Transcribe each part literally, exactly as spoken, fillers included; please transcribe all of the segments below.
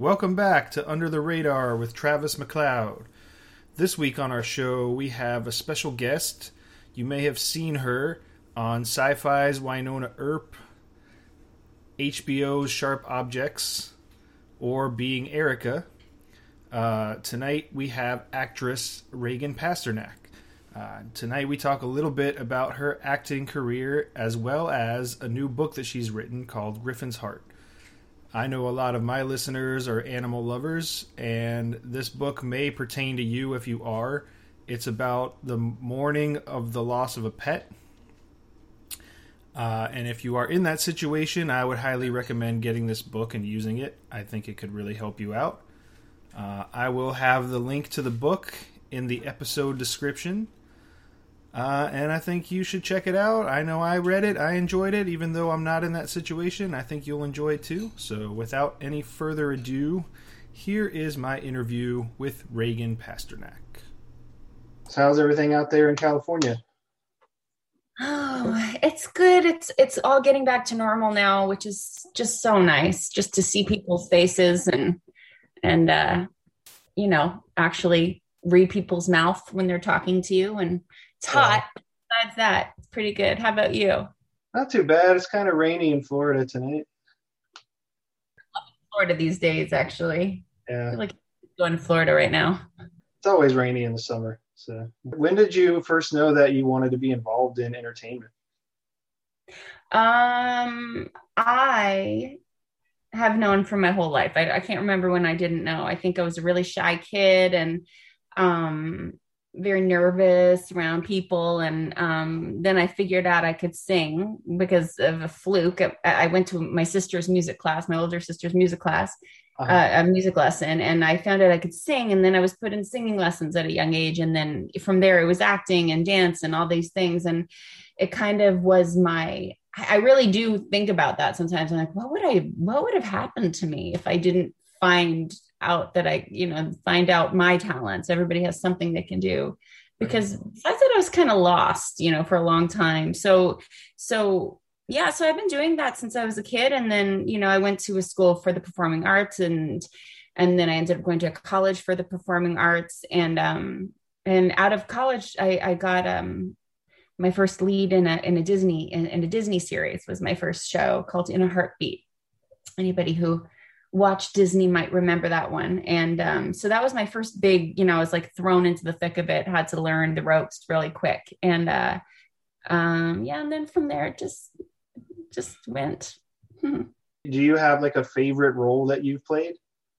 Welcome back to Under the Radar with Travis McLeod. This week on our show, we have a special guest. You may have seen her on Sci-Fi's Wynonna Earp, H B O's Sharp Objects, or Being Erica. Uh, tonight we have actress Reagan Pasternak. Uh, tonight we talk a little bit about her acting career as well as a new book that she's written called Griffin's Heart. I know a lot of my listeners are animal lovers, and this book may pertain to you if you are. It's about the mourning of the loss of a pet. Uh, and if you are in that situation, I would highly recommend getting this book and using it. I think it could really help you out. Uh, I will have the link to the book in the episode description. Uh, and I think you should check it out. I know I read it. I enjoyed it. Even though I'm not in that situation, I think you'll enjoy it too. So without any further ado, here is my interview with Reagan Pasternak. So how's everything out there in California? Oh, it's good. It's it's all getting back to normal now, which is just so nice, just to see people's faces and and uh, you know, actually read people's mouth when they're talking to you. And it's hot. Yeah. Besides that, it's pretty good. How about you? Not too bad. It's kind of rainy in Florida tonight. I love Florida these days, actually. Yeah. I feel like going to Florida right now. It's always rainy in the summer. So, when did you first know that you wanted to be involved in entertainment? Um, I have known for my whole life. I, I can't remember when I didn't know. I think I was a really shy kid and um, very nervous around people. And um, then I figured out I could sing because of a fluke. I, I went to my sister's music class, my older sister's music class. Uh-huh. Uh, a music lesson, and I found out I could sing, and then I was put in singing lessons at a young age, and then from there it was acting and dance and all these things, and it kind of was my I really do think about that sometimes. I'm like, what would I what would have happened to me if I didn't find out that I you know find out my talents? Everybody has something they can do, because I thought I was kind of lost, you know, for a long time. So so Yeah, so I've been doing that since I was a kid. And then, you know, I went to a school for the performing arts, and and then I ended up going to a college for the performing arts. And um, and out of college, I, I got um, my first lead in a in a Disney in, in a Disney series. Was my first show called In a Heartbeat. Anybody who watched Disney might remember that one. And um, so that was my first big, you know, I was like thrown into the thick of it, had to learn the ropes really quick. And uh, um, yeah, and then from there, it just just went. Hmm. Do you have like a favorite role that you've played?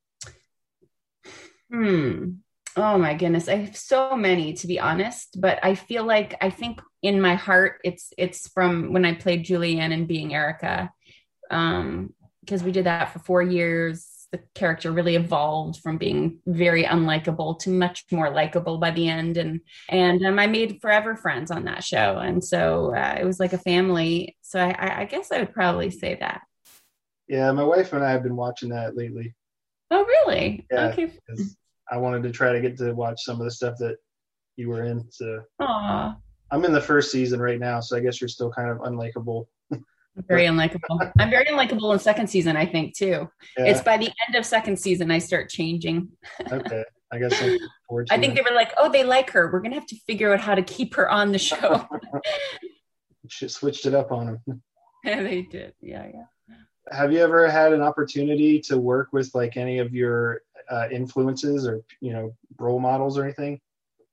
Hmm. Oh my goodness. I have so many, to be honest, but I feel like, I think in my heart, it's, it's from when I played Julianne in Being Erica. Um, because we did that for four years. The character really evolved from being very unlikable to much more likable by the end. And, and um, I made forever friends on that show. And so uh, it was like a family. So I, I guess I would probably say that. Yeah. My wife and I have been watching that lately. Oh, really? Yeah, okay. I wanted to try to get to watch some of the stuff that you were in. So Aww. I'm in the first season right now. So I guess you're still kind of unlikable. Very unlikable. I'm very unlikable in second season, I think, too. Yeah. It's by the end of second season I start changing. Okay. I guess I'm forward to I think that. they were like, oh, they like her. We're going to have to figure out how to keep her on the show. She switched it up on them. Yeah, they did. Yeah, yeah. Have you ever had an opportunity to work with like any of your uh, influences or, you know, role models or anything?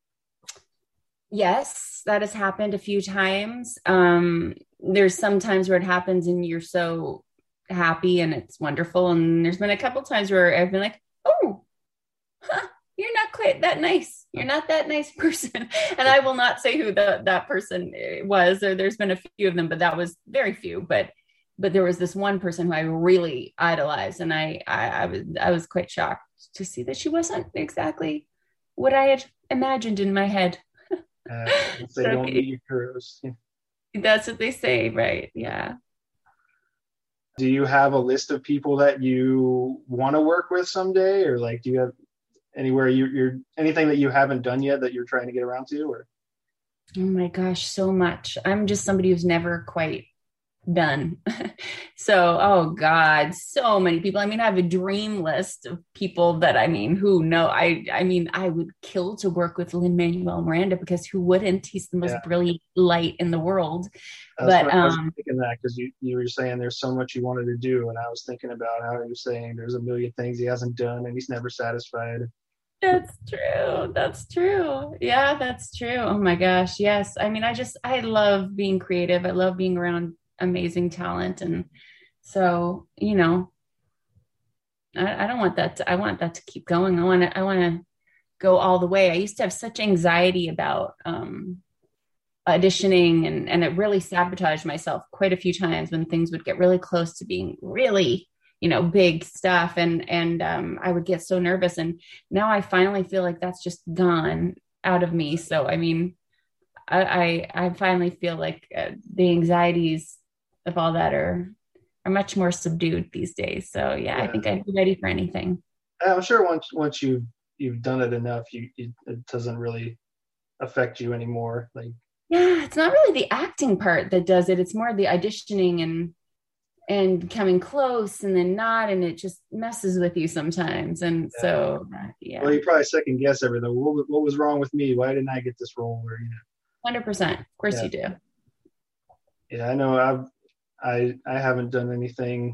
Yes, that has happened a few times. Um, there's some times where it happens and you're so happy and it's wonderful. And there's been a couple times where I've been like, oh, huh, you're not quite that nice. You're not that nice person. And I will not say who the, that person was, or there's been a few of them, but that was very few. But but there was this one person who I really idolized. And I, I, I was I was quite shocked to see that she wasn't exactly what I had imagined in my head. Uh, they don't meet your heroes. That's what they say, right? Yeah. Do you have a list of people that you want to work with someday, or like, do you have anywhere you, you're anything that you haven't done yet that you're trying to get around to? Or oh my gosh, so much. I'm just somebody who's never quite done. So, oh God, so many people. I mean, I have a dream list of people that I mean, who know, I, I mean, I would kill to work with Lin-Manuel Miranda because who wouldn't? He's the most Yeah, brilliant light in the world. that's But what I was um, thinking that because you you were saying there's so much you wanted to do, and I was thinking about how you're saying there's a million things he hasn't done, and he's never satisfied. that's true. That's true. Yeah, that's true. Oh my gosh. Yes. I mean, I just, I love being creative. I love being around amazing talent. And so, you know, I, I don't want that to, I want that to keep going. I want to, I want to go all the way. I used to have such anxiety about um, auditioning and, and it really sabotaged myself quite a few times when things would get really close to being really, you know, big stuff. And, and um, I would get so nervous. And now I finally feel like that's just gone out of me. So, I mean, I, I, I finally feel like uh, the anxieties of all that are, are much more subdued these days. So yeah, I Yeah, think I'd be ready for anything. I'm sure once once you you've done it enough, you, you it doesn't really affect you anymore. Like, Yeah, it's not really the acting part that does it. It's more the auditioning and and coming close and then not, and it just messes with you sometimes. And yeah. so, Well, yeah, you probably second guess everything. What, was- what was wrong with me? Why didn't I get this role? Or you one hundred percent. Of course know, you do. yeah, yeah. I know. I've I I haven't done anything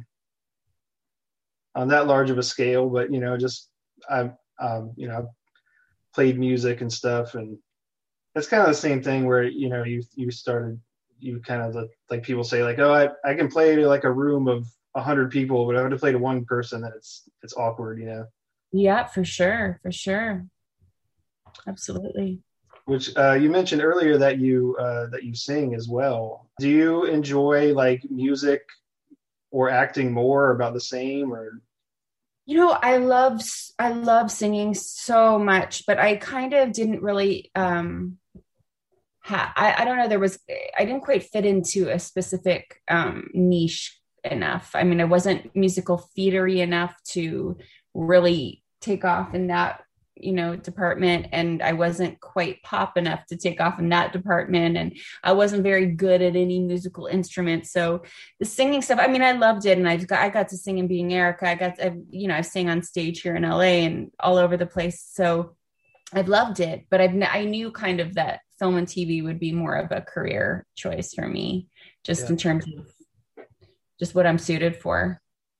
on that large of a scale, but you know, just I've um, you know, played music and stuff, and it's kind of the same thing where you know you you started you kind of like people say like, oh, I I can play to like a room of a hundred people, but if I have to play to one person, then it's it's awkward, you know. Yeah, for sure. For sure. Absolutely. Which uh, you mentioned earlier that you uh, that you sing as well. Do you enjoy like music or acting more, or about the same, or You know, I love I love singing so much, but I kind of didn't really um ha- I, I don't know, there was I didn't quite fit into a specific um niche enough. I mean, I wasn't musical theatery enough to really take off in that, you know, department, and I wasn't quite pop enough to take off in that department, and I wasn't very good at any musical instrument. So the singing stuff, I mean, I loved it, and I've got I got to sing in Being Erica. I got to, I, you know, I sang on stage here in L A and all over the place. So I've loved it, but I've I knew kind of that film and T V would be more of a career choice for me, just yeah. in terms of just what I'm suited for.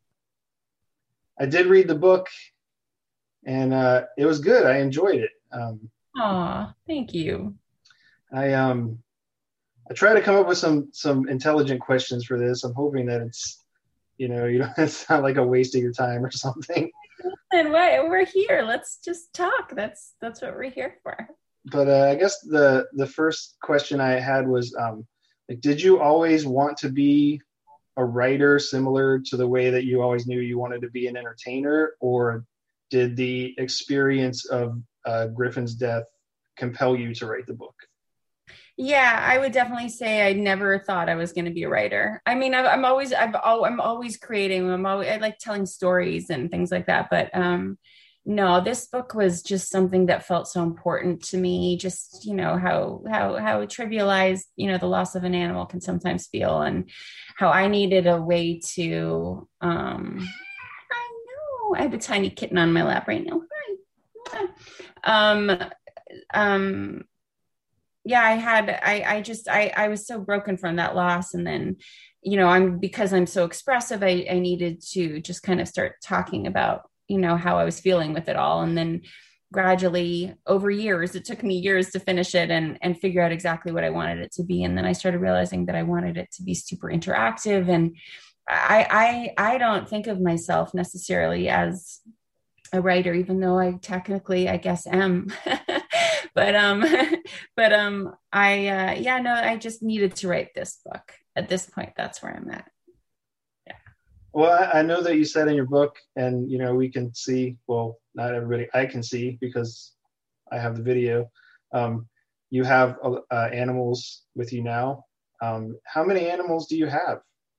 I did read the book, and uh, it was good. I enjoyed it. Um, Aw, thank you. I um I try to come up with some some intelligent questions for this. I'm hoping that it's you know you don't it's not like a waste of your time or something. And why we're here. Let's just talk. That's that's what we're here for. But uh, I guess the the first question I had was um like, did you always want to be a writer, similar to the way that you always knew you wanted to be an entertainer, or did the experience of uh, Griffin's death compel you to write the book? Yeah, I would definitely say I never thought I was going to be a writer. I mean, I've, I'm always, I've, al- I'm always creating. I'm always, I like telling stories and things like that. But um, no, this book was just something that felt so important to me. Just, you know, how, how, how trivialized, you know, the loss of an animal can sometimes feel, and how I needed a way to, um, I know I have a tiny kitten on my lap right now. Hi. Um, um, yeah, I had, I, I just, I, I was so broken from that loss. And then, you know, I'm, because I'm so expressive, I, I needed to just kind of start talking about, you know, how I was feeling with it all. And then gradually over years, it took me years to finish it and, and figure out exactly what I wanted it to be. And then I started realizing that I wanted it to be super interactive. And I, I, I don't think of myself necessarily as a writer, even though I technically, I guess, am. but um, but um, I uh, yeah, no, I just needed to write this book. At this point, that's where I'm at. Yeah. Well, I, I know that you said in your book, and you know we can see. Well, not everybody. I can see because I have the video. Um, you have uh, animals with you now. Um, how many animals do you have?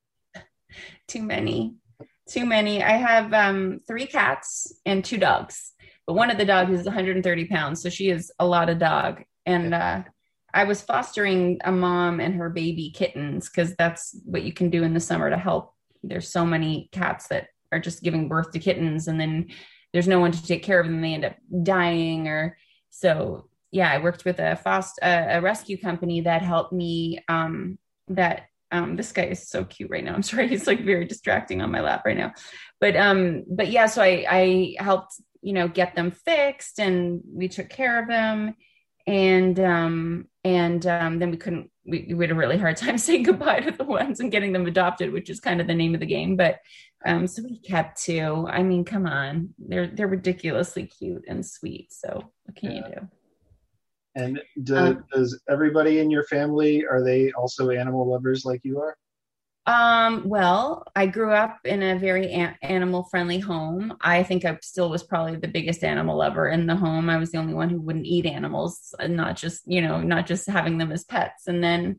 Too many. Too many. I have um, three cats and two dogs, but one of the dogs is one hundred thirty pounds. So she is a lot of dog. And uh, I was fostering a mom and her baby kittens because that's what you can do in the summer to help, there's so many cats that are just giving birth to kittens, and then there's no one to take care of them. They end up dying. Or so, yeah, I worked with a foster, a, a rescue company that helped me, um, that, um, this guy is so cute right now. I'm sorry. He's like very distracting on my lap right now, but, um, but yeah, so I, I helped, you know, get them fixed, and we took care of them. And, um, and, um, then we couldn't, we, we had a really hard time saying goodbye to the ones and getting them adopted, which is kind of the name of the game. But, um, so we kept two. I mean, come on, they're, they're ridiculously cute and sweet. So what can yeah. you do? And do, um, does everybody in your family, are they also animal lovers like you are? Um, well, I grew up in a very a- animal friendly home. I think I still was probably the biggest animal lover in the home. I was the only one who wouldn't eat animals, and not just, you know, not just having them as pets. And then,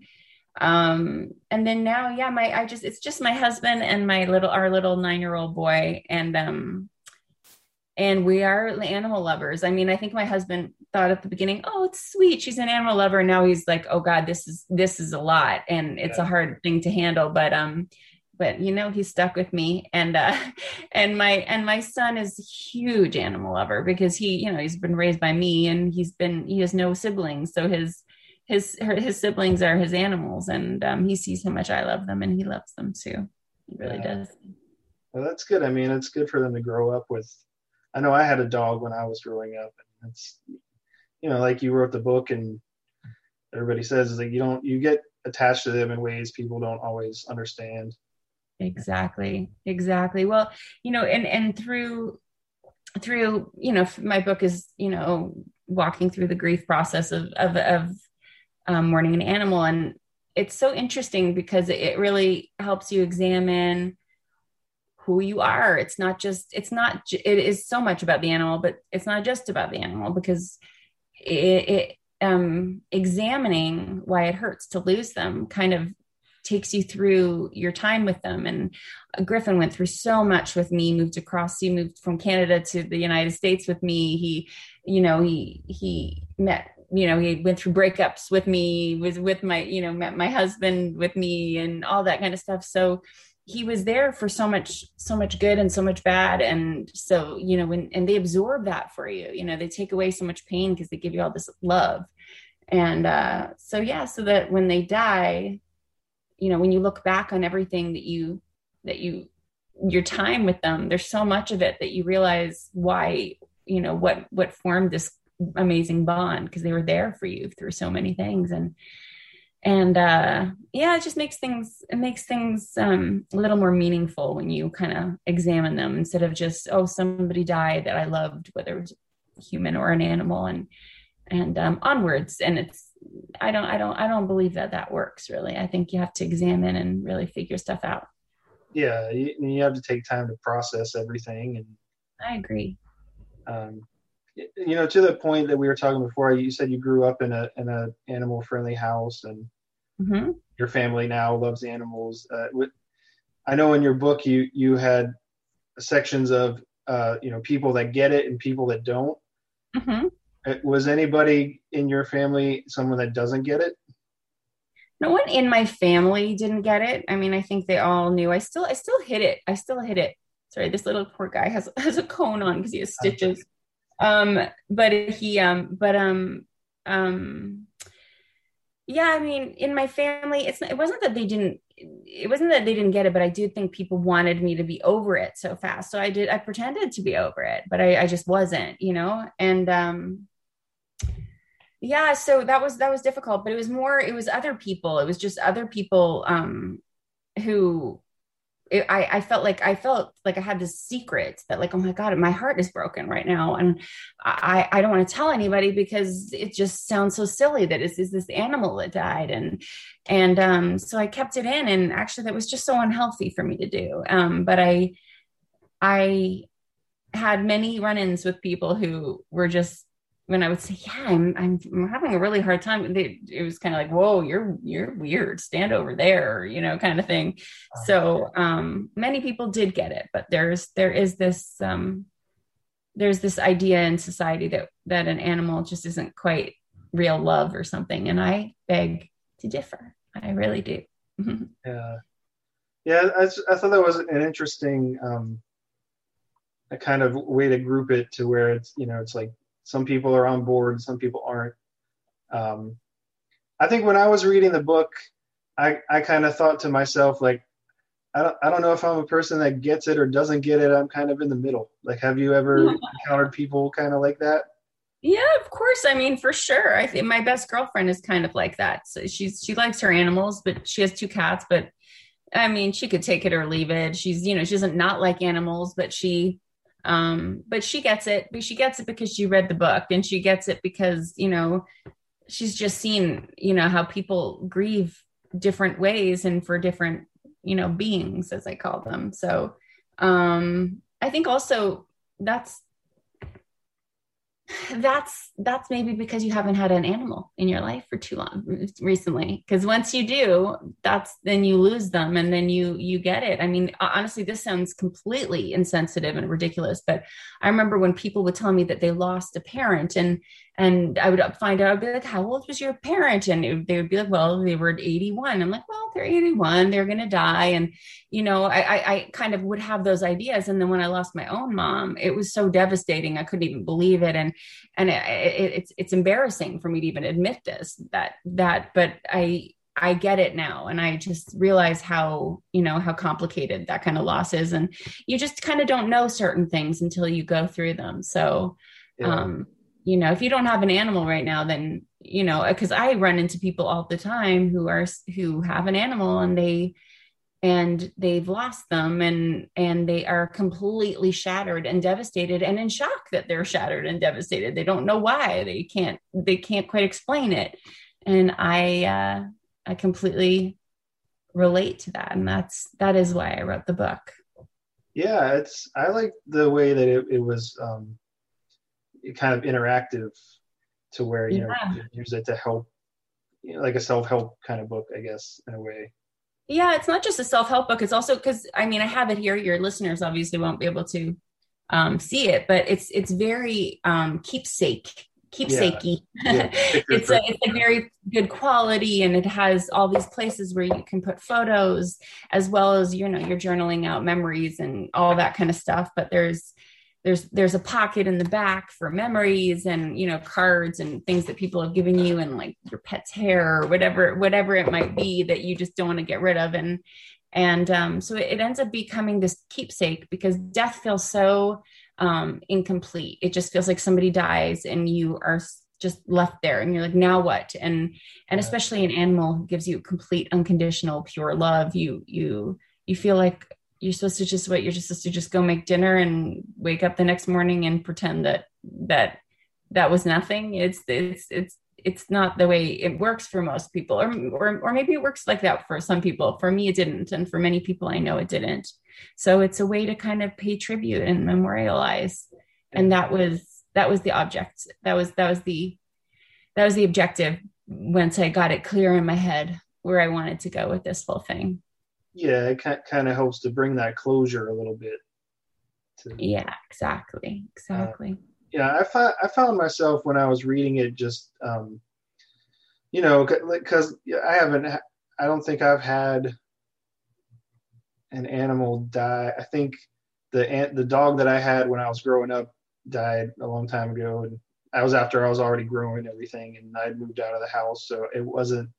um, and then now, yeah, my, I just, it's just my husband and my little, our little nine-year-old boy. And, um, and we are animal lovers. I mean, I think my husband thought at the beginning, oh, it's sweet, she's an animal lover. And now he's like, oh God, this is, this is a lot. And it's yeah. a hard thing to handle, but, um, but you know, he's stuck with me. And, uh, and my, and my son is a huge animal lover, because he, you know, he's been raised by me, and he's been, he has no siblings. So his, his, her, his siblings are his animals. And, um, he sees how much I love them, and he loves them too. He really yeah. does. Well, that's good. I mean, it's good for them to grow up with, I know I had a dog when I was growing up, and it's, you know, like you wrote the book, and everybody says is that you don't, you get attached to them in ways people don't always understand. Exactly. Exactly. Well, you know, and, and through, through, you know, my book is, you know, walking through the grief process of, of, of um, mourning an animal. And it's so interesting because it really helps you examine who you are. It's not just, it's not, it is so much about the animal, but it's not just about the animal, because it, it um, examining why it hurts to lose them kind of takes you through your time with them. And Griffin went through so much with me, moved across, he moved from Canada to the United States with me. He, you know, he, he met, you know, he went through breakups with me, was with my, you know, met my husband with me, and all that kind of stuff. So he was there for so much, so much good and so much bad. And so, you know, when, and they absorb that for you, you know, they take away so much pain because they give you all this love. And, uh, so, yeah, so that when they die, you know, when you look back on everything that you, that you, your time with them, there's so much of it that you realize why, you know, what, what formed this amazing bond, because they were there for you through so many things. And, And, uh, yeah, it just makes things, it makes things, um, a little more meaningful when you kind of examine them, instead of just, oh, somebody died that I loved, whether it was human or an animal, and, and, um, onwards. And it's, I don't, I don't, I don't believe that that works really. I think you have to examine and really figure stuff out. Yeah. You, you have to take time to process everything. And I agree. Um, you know, to the point that we were talking before, you said you grew up in a in a animal friendly house, and mm-hmm. your family now loves animals. Uh, with, I know in your book you you had sections of uh, you know, people that get it and people that don't. Mm-hmm. Was anybody in your family someone that doesn't get it? No one in my family didn't get it. I mean, I think they all knew. I still I still hit it. I still hit it. Sorry, this little poor guy has has a cone on because he has stitches. Um, but he, um, but, um, um, yeah, I mean, in my family, it's, it wasn't that they didn't, it wasn't that they didn't get it, but I do think people wanted me to be over it so fast. So I did, I pretended to be over it, but I, I just wasn't, you know? And, um, yeah, so that was, that was difficult, but it was more, it was other people. It was just other people, um, who, It, I, I felt like I felt like I had this secret that, like, oh my God, my heart is broken right now. And I, I don't want to tell anybody because it just sounds so silly that it's, it's this animal that died. And, and, um, so I kept it in, and actually that was just so unhealthy for me to do. Um, but I, I had many run-ins with people who were just, when I would say, yeah, I'm, I'm, I'm having a really hard time. They, it was kind of like, whoa, you're, you're weird. Stand over there, you know, kind of thing. So, um, many people did get it, but there's, there is this, um, there's this idea in society that, that an animal just isn't quite real love or something. And I beg to differ. I really do. Yeah. Yeah, I, I thought that was an interesting um, a kind of way to group it to where it's, you know, it's like some people are on board, some people aren't. Um, I think when I was reading the book, I, I kind of thought to myself, like, I don't, I don't know if I'm a person that gets it or doesn't get it. I'm kind of in the middle. Like, have you ever encountered people kind of like that? Yeah, of course. I mean, for sure. I think my best girlfriend is kind of like that. So she's she likes her animals, but she has two cats. But I mean, she could take it or leave it. She's, you know, she doesn't not like animals, but she, um, but she gets it. But she gets it because she read the book, and she gets it because, you know, she's just seen, you know, how people grieve different ways and for different, you know, beings, as I call them. So, um, I think also that's that's that's maybe because you haven't had an animal in your life for too long recently, because once you do, that's then you lose them, and then you you get it. I mean, honestly, this sounds completely insensitive and ridiculous, but I remember when people would tell me that they lost a parent, and and I would find out, I'd be like, how old was your parent? And it, they would be like, well, they were eighty-one. I'm like, well, they're eighty-one, they're gonna die. And you know, I, I I kind of would have those ideas, and then when I lost my own mom, it was so devastating, I couldn't even believe it. and and it, it, it's it's embarrassing for me to even admit this, that that but I I get it now, and I just realize how, you know, how complicated that kind of loss is, and you just kind of don't know certain things until you go through them. So Yeah. um you know, if you don't have an animal right now, then, you know, because I run into people all the time who are who have an animal, and they and they've lost them, and and they are completely shattered and devastated and in shock that they're shattered and devastated. They don't know why. They can't they can't quite explain it. And I uh I completely relate to that, and that's that is why I wrote the book. Yeah, it's I like the way that it, it was um, kind of interactive, to where, you know, Yeah. you use it to help, you know, like a self-help kind of book, I guess, in a way. Yeah, it's not just a self-help book. It's also, because I mean, I have it here. Your listeners obviously won't be able to um, see it, but it's it's very um, keepsake, Yeah, keepsakey. yeah. Picture it's a perfect. it's a very good quality, and it has all these places where you can put photos, as well as, you know, you're journaling out memories and all that kind of stuff. But there's there's there's a pocket in the back for memories, and, you know, cards and things that people have given you, and like your pet's hair or whatever whatever it might be that you just don't want to get rid of. and and um, so it ends up becoming this keepsake, because death feels so um, incomplete. It just feels like somebody dies and you are just left there, and you're like, now what? and and Yeah. especially an animal who gives you complete, unconditional, pure love, you you you feel like you're supposed to just what you're just supposed to just go make dinner and wake up the next morning and pretend that that that was nothing. It's it's it's it's not the way it works for most people, or or or maybe it works like that for some people. For me, it didn't, and for many people I know, it didn't. So it's a way to kind of pay tribute and memorialize, and that was that was the object. That was that was the that was the objective once I got it clear in my head where I wanted to go with this whole thing. Yeah, it kind of helps to bring that closure a little bit. To, Yeah, exactly, exactly. Uh, yeah, I found I found myself when I was reading it, just um, you know, because I haven't, I don't think I've had an animal die. I think the the dog that I had when I was growing up died a long time ago, and I was after I was already growing and everything, and I'd moved out of the house, so it wasn't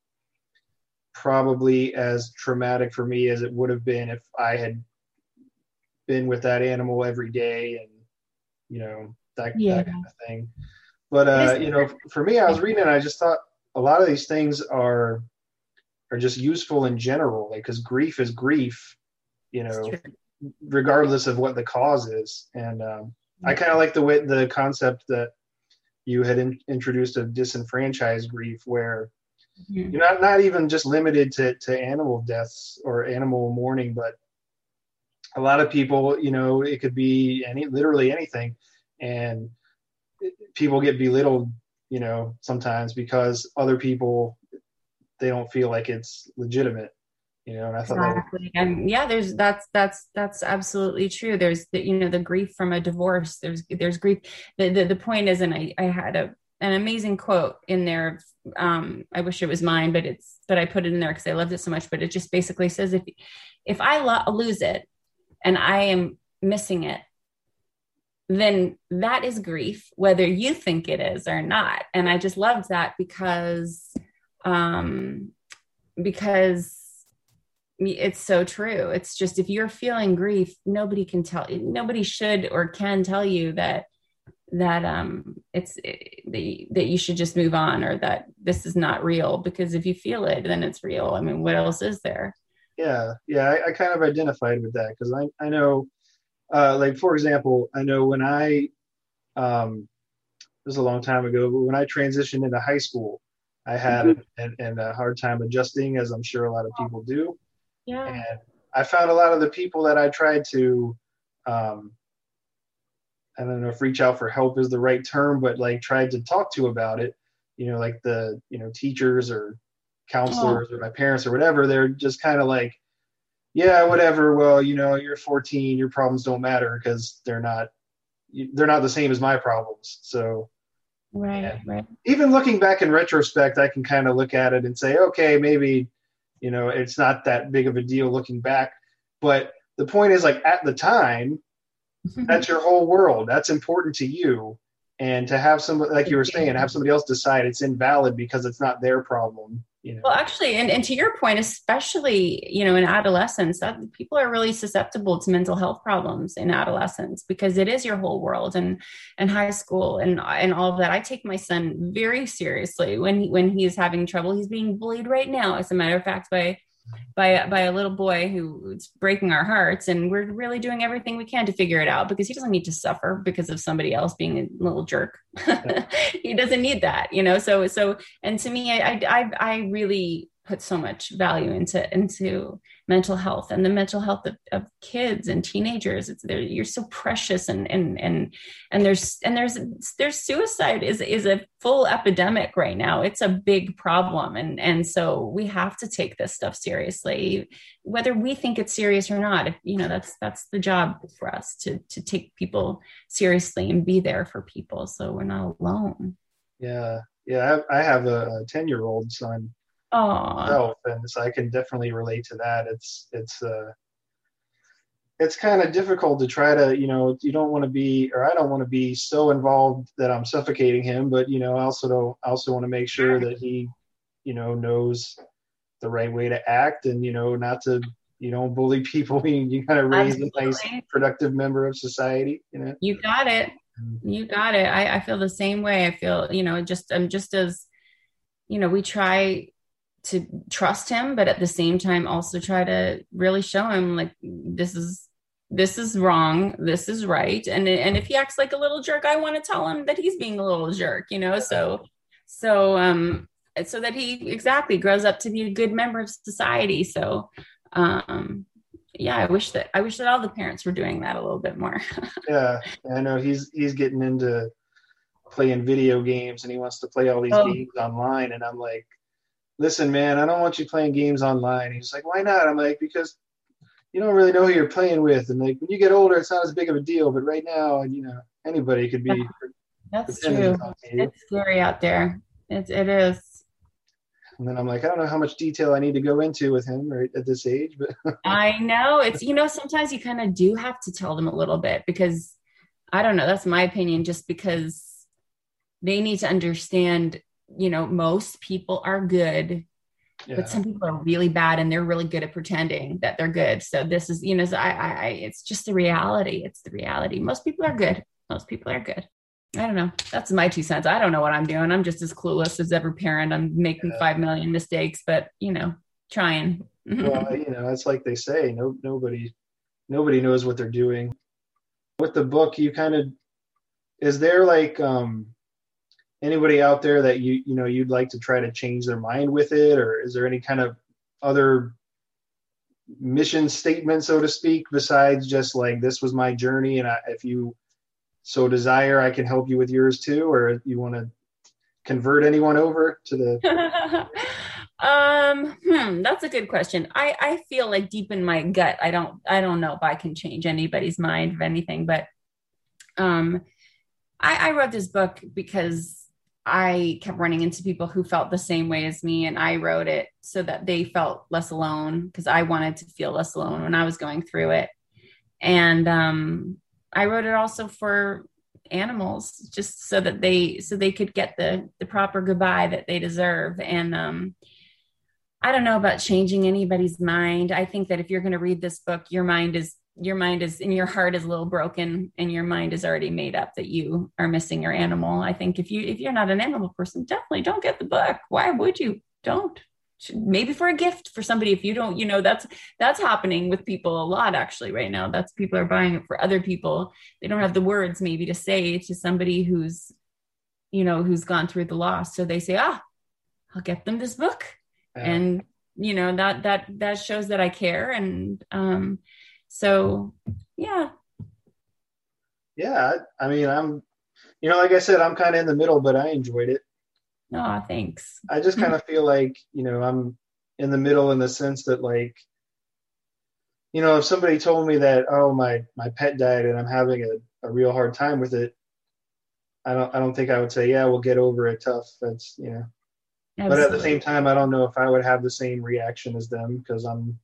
probably as traumatic for me as it would have been if I had been with that animal every day, and, you know, that, Yeah. that kind of thing. But uh, you know, for me, I was reading and I just thought a lot of these things are are just useful in general, like, because grief is grief, you know, regardless of what the cause is. And um, I kind of like the way the concept that you had in, introduced of disenfranchised grief, where Mm-hmm. you're not not even just limited to to animal deaths or animal mourning, but a lot of people, you know, it could be any literally anything, and people get belittled, you know, sometimes because other people, they don't feel like it's legitimate, you know. And I thought Exactly. that was, And yeah, there's that's that's that's absolutely true. There's the, you know, the grief from a divorce. There's there's grief. The the, the point is, and I, I had a an amazing quote in there. Um, I wish it was mine, but it's but I put it in there because I loved it so much. But it just basically says, if if I lo- lose it and I am missing it, then that is grief, whether you think it is or not. And I just loved that because, um, because it's so true. It's just, if you're feeling grief, nobody can tell nobody should or can tell you that, that, um, it's that, that you should just move on, or that this is not real, because if you feel it, then it's real. I mean, what else is there? Yeah. Yeah. I, I kind of identified with that because I, I know, uh, like, for example, I know when I, um, this was a long time ago, but when I transitioned into high school, I had mm-hmm. an, an, a hard time adjusting, as I'm sure a lot of people do. Yeah. And I found a lot of the people that I tried to, um, I don't know if reach out for help is the right term, but like tried to talk to about it, you know, like the, you know, teachers or counselors oh. or my parents or whatever, they're just kind of like, yeah, whatever. Well, you know, you're fourteen, your problems don't matter because they're not, they're not the same as my problems. So, right, right. Even looking back in retrospect, I can kind of look at it and say, okay, maybe, you know, it's not that big of a deal looking back. But the point is, like, at the time, that's your whole world. That's important to you. And to have somebody, like you were saying, have somebody else decide it's invalid because it's not their problem. You know? Well, actually, and, and to your point, especially, you know, in adolescence, that people are really susceptible to mental health problems in adolescence because it is your whole world. And and high school and and all of that. I take my son very seriously when he, when he's having trouble. He's being bullied right now, as a matter of fact, by by by a little boy who's breaking our hearts, and we're really doing everything we can to figure it out because he doesn't need to suffer because of somebody else being a little jerk. He doesn't need that, you know. So so and to me, I I I really put so much value into into mental health and the mental health of, of kids and teenagers. It's there. You're so precious, and and and and there's and there's there's suicide is is a full epidemic right now. It's a big problem, and and so we have to take this stuff seriously, whether we think it's serious or not. If, you know, that's that's the job for us to to take people seriously and be there for people, so we're not alone. Yeah, yeah. I, I have a ten year old son. Oh, and so I can definitely relate to that. It's it's uh it's kind of difficult to try to, you know, you don't want to be, or I don't want to be so involved that I'm suffocating him, but you know, I also don't I also want to make sure that he, you know, knows the right way to act, and you know, not to, you know, bully people. You, you kind of raise Absolutely. a nice, productive member of society. You know, you got it, you got it. I, I feel the same way. I feel, you know, just I'm just as, you know, we try to trust him, but at the same time also try to really show him like this is this is wrong, this is right, and and if he acts like a little jerk, I want to tell him that he's being a little jerk, you know. So so um so that he exactly grows up to be a good member of society. So um yeah, I wish that I wish that all the parents were doing that a little bit more. Yeah, I know he's he's getting into playing video games, and he wants to play all these oh. games online, and I'm like, listen, man, I don't want you playing games online. He's like, why not? I'm like, because you don't really know who you're playing with. And like, when you get older, it's not as big of a deal. But right now, you know, anybody could be. That's true. It's scary out there. It, it is. And then I'm like, I don't know how much detail I need to go into with him right at this age. But I know. It's, you know, sometimes you kind of do have to tell them a little bit because, I don't know, that's my opinion, just because they need to understand, you know, most people are good, yeah. but some people are really bad, and they're really good at pretending that they're good. So this is, you know, I, I, I, it's just the reality. It's the reality. Most people are good. Most people are good. I don't know. That's my two cents. I don't know what I'm doing. I'm just as clueless as every parent. I'm making yeah. five million mistakes, but you know, trying. Well, you know, it's like they say, no, nobody, nobody knows what they're doing. With the book, you kind of, is there like, um, anybody out there that you you know you'd like to try to change their mind with it, or is there any kind of other mission statement, so to speak, besides just like this was my journey, and I, if you so desire, I can help you with yours too, or if you want to convert anyone over to the um hmm, that's a good question. I I feel like deep in my gut, I don't I don't know if I can change anybody's mind of anything, but um I, I wrote this book because I kept running into people who felt the same way as me, and I wrote it so that they felt less alone, because I wanted to feel less alone when I was going through it. And um, I wrote it also for animals, just so that they so they could get the the proper goodbye that they deserve. And um, I don't know about changing anybody's mind. I think that if you're going to read this book, your mind is your mind is and your heart is a little broken, and your mind is already made up that you are missing your animal. I think if you if you're not an animal person, definitely don't get the book. Why would you? Don't. Maybe for a gift for somebody. If you don't, you know, that's that's happening with people a lot actually right now. That's people are buying it for other people. They don't have the words maybe to say to somebody who's, you know, who's gone through the loss. So they say, ah, I'll get them this book. Yeah. And, you know, that that that shows that I care. And um so, yeah. Yeah. I mean, I'm, you know, like I said, I'm kind of in the middle, but I enjoyed it. Oh, thanks. I just kind of feel like, you know, I'm in the middle in the sense that, like, you know, if somebody told me that, oh, my, my pet died and I'm having a, a real hard time with it, I don't, I don't think I would say, yeah, we'll get over it tough. That's, you know, Absolutely. But at the same time, I don't know if I would have the same reaction as them, because I'm,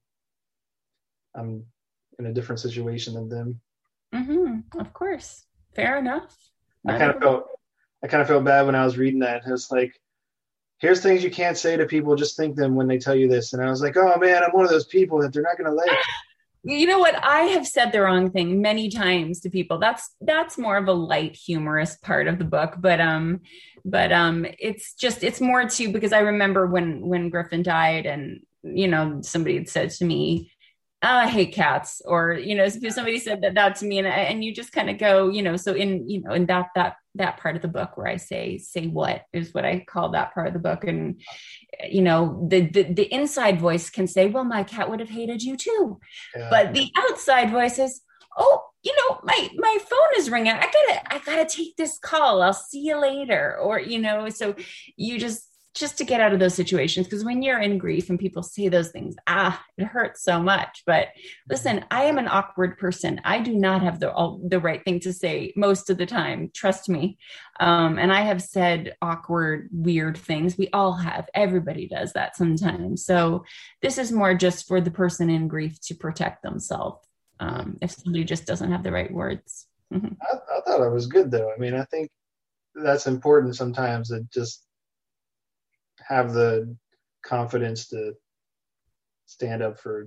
I'm in a different situation than them. Mm-hmm. Of course. Fair enough. I kind of felt, I kind of felt bad when I was reading that. It was like, here's things you can't say to people. Just think them when they tell you this. And I was like, oh man, I'm one of those people that they're not going to like. You know what? I have said the wrong thing many times to people. That's, that's more of a light, humorous part of the book. But, um, but, um, it's just, it's more too, because I remember when, when Griffin died, and, you know, somebody had said to me, oh, I hate cats, or, you know, somebody said that, that to me, and I, and you just kind of go, you know, so in, you know, in that, that, that part of the book where I say, say what is what I call that part of the book. And, you know, the, the, the inside voice can say, well, my cat would have hated you too. Yeah. But the outside voice is, oh, you know, my, my phone is ringing. I gotta, I gotta take this call. I'll see you later. Or, you know, so you just, just to get out of those situations. Because when you're in grief and people say those things, ah, it hurts so much. But listen, I am an awkward person. I do not have the all, the right thing to say most of the time. Trust me. Um, and I have said awkward, weird things. We all have. Everybody does that sometimes. So this is more just for the person in grief to protect themselves. Um, if somebody just doesn't have the right words. Mm-hmm. I, I thought it was good though. I mean, I think that's important sometimes, that just have the confidence to stand up for,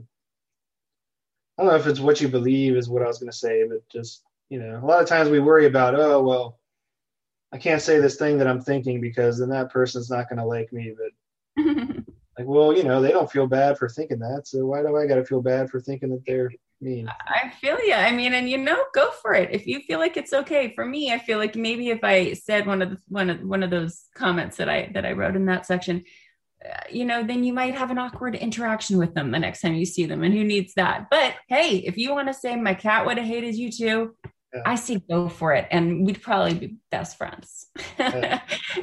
I don't know if it's what you believe is what I was going to say, but just, you know, a lot of times we worry about, oh, well, I can't say this thing that I'm thinking because then that person's not going to like me. But like, well, you know, they don't feel bad for thinking that. So why do I got to feel bad for thinking that they're mean? I feel you. I mean, and you know, go for it. If you feel like it's okay. For me, I feel like maybe if I said one of the, one of one of those comments that I that I wrote in that section, uh, you know, then you might have an awkward interaction with them the next time you see them. And who needs that? But hey, if you want to say my cat would have hated you too, yeah. I say go for it, and we'd probably be best friends. Yeah.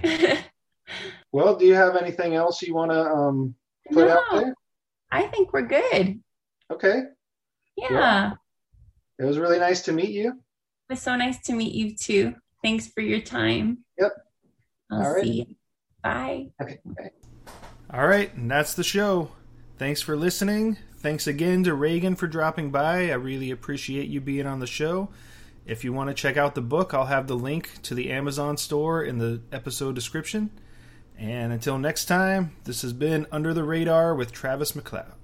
Well, do you have anything else you want to um, put no, out there? I think we're good. Okay. Yeah. Well, it was really nice to meet you. It was so nice to meet you too. Thanks for your time. Yep. I'll All right. see you. Bye. Okay. Bye. All right. And that's the show. Thanks for listening. Thanks again to Reagan for dropping by. I really appreciate you being on the show. If you want to check out the book, I'll have the link to the Amazon store in the episode description. And until next time, this has been Under the Radar with Travis McLeod.